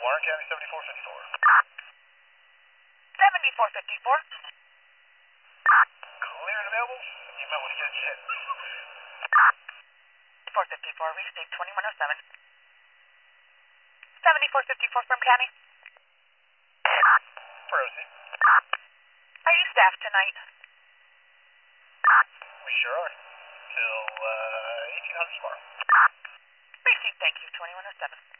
Warren County 7454. 7454. Clear and available. You might want to get a jet. 7454, received 2107. 7454 from County. Proceed. Are you staffed tonight? We sure are. Till 1800 tomorrow. Received, thank you, 2107.